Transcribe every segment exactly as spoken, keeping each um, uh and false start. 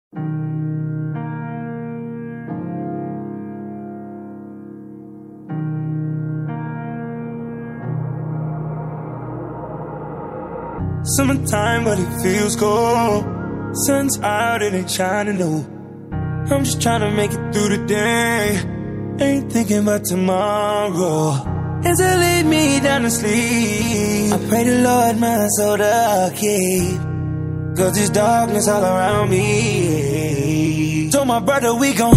Summertime, but it feels cold. Sun's out, it ain't shining, no. I'm just trying to make it through the day. Ain't thinking about tomorrow. As I lay me down to sleep, I pray the Lord my soul to keep, 'cause there's darkness all around me. Told my brother we gon'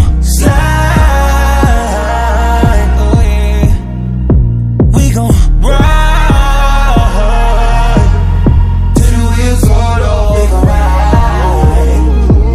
slide, oh yeah. We gon' ride till the wheels fall off. We gon' ride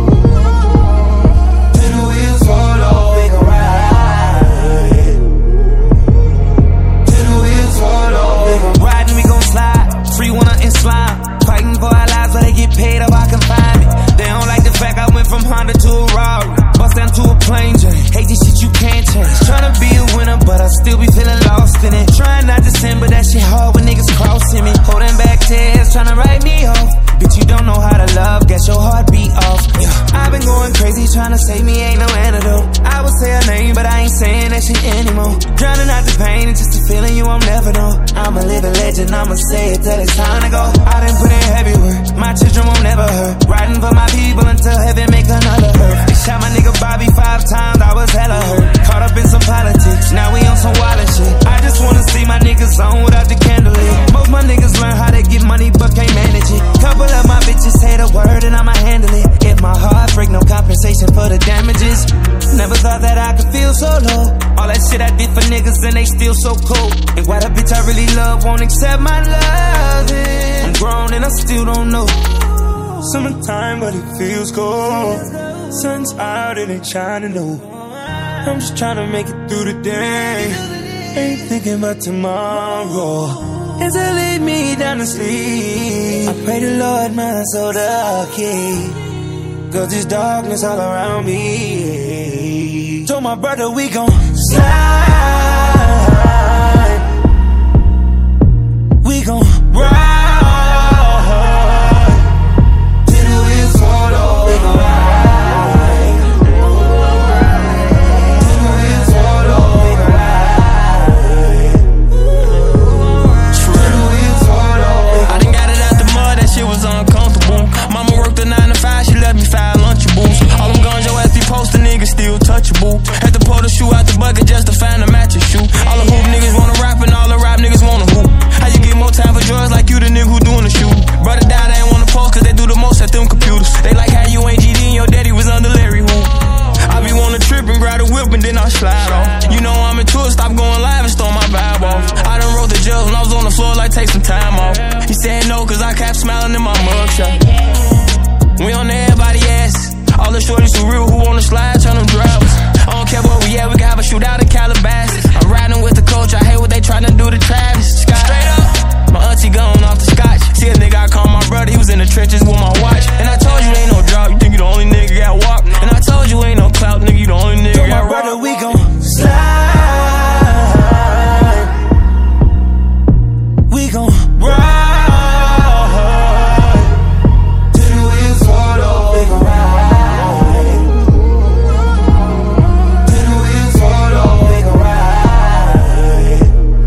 till the wheels fall off. We gon' ride till the wheels fall off. We gon' ride and we gon' slide. Free one and slime. Fighting for our lives so they get paid up, I can find it. They don't like the fact I went from Honda to a Rari, bust down to a plain Jane. Hate this shit you can't change. Tryna be a winner, but I still be feeling lost in it. Trying not to sin, but that shit hard when niggas crossing me. Holding back tears, tryna write me off. Bitch, you don't know how to love, get your heart beat off. Yeah. I've been going crazy, tryna save me, ain't no antidote. I would say her name, but I ain't saying that shit anymore. Drowning out the pain, it's just a feeling you won't never know. I'm a living legend, I'ma say it till it's time to go. I done put in heavy work, my children won't never hurt. Riding for my people until heaven make another hurt. They shot my nigga Bobby five times, I was hella hurt. Caught up in some politics, now we on some wild shit. I just wanna see my niggas on without the candlelit. Most my niggas learn how to get money but can't manage it. Couple of my bitches say the word and I'ma handle it. If my heart break, no compensation for the damages. Never thought that I could feel so low. All that shit I did for niggas and they still so cold. And why the bitch I really love won't accept my love? I'm grown and I still don't know. Summertime, but it feels cold. Sun's out, it ain't shining, no. I'm just trying to make it through the day. Ain't thinking about tomorrow. As I lay me down to sleep, I pray the Lord my soul to keep, 'cause there's darkness all around me. Told my brother we gon' slide, we gon' ride till the wheels fall off. We gon' ride till the wheels fall off. We gon' ride till the wheels fall off. I done got it out the mud, that shit was uncomfortable. Mama worked a nine to five, she let me five Lunchables. All them guns your ass be postin', niggas still touchable. Had to pull the shoe out the bucket just to find a matching shoe. All the hoop niggas wanna rap and all the rap niggas wanna hoop. How you get more time for drugs like you the nigga who doing the shoot? Brother died, they ain't wanna post 'cause they do the most at them computers. They like how you ain't G D and your daddy was under Larry Hoop. I be wanna trip and grab the whip and then I'll slide off. You know I'm into it, stop going live and stole my vibe off. I done wrote the judge when I was on the floor like take some time off. He said no 'cause I kept smiling in my mugshot. We on everybody ass. All the shorties who real, who on the slide, turn them drivers. I don't care where we at, we can have a shootout in Calabasas. I'm riding with the coach, I hate what they tryna do to Travis Scott. Straight up, my auntie gone off the scotch. See a nigga, I call my brother, he was in the trenches with my watch. And I told you ain't no drop, you think you the only nigga got walk. And I told you ain't no clout, nigga, you the only nigga got rock. Told my brother we gon' slide, we gon' ride till the wheels fall off. We gon' ride till the wheels fall off. We gon' ride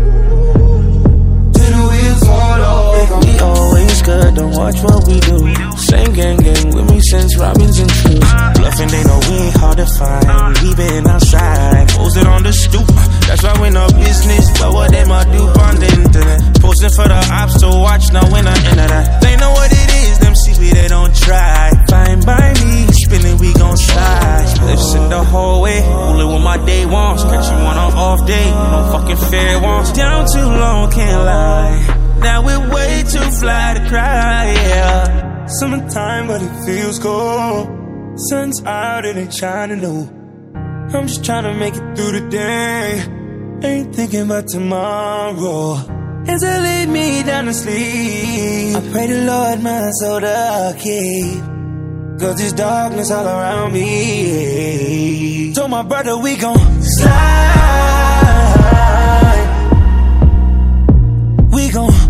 till the wheels fall off. We gon' We always good, don't watch what we do. Same gang gang with me since Robbins and Truth. Bluffing, they know we ain't hard to find. We been outside, posted on the stoop. That's why we no business, but what they might do on the internet. Posting for the ops to watch, now when I enter that. They know what it is, them see we they don't try. Fine by me, spinning we gon' slide. Spliffs in the hallway, rolling with my day wants. Catch you on an off day, no fucking fair wants. Down too long, can't lie. Now we're way too fly to cry, yeah. Summertime, but it feels cold. Sun's out, it ain't shining, no. I'm just trying to make it through the day. Ain't thinking about tomorrow. As I lay me down to sleep, I pray the Lord my soul to keep, 'cause there's darkness all around me. Told my brother we gon' slide, we gon'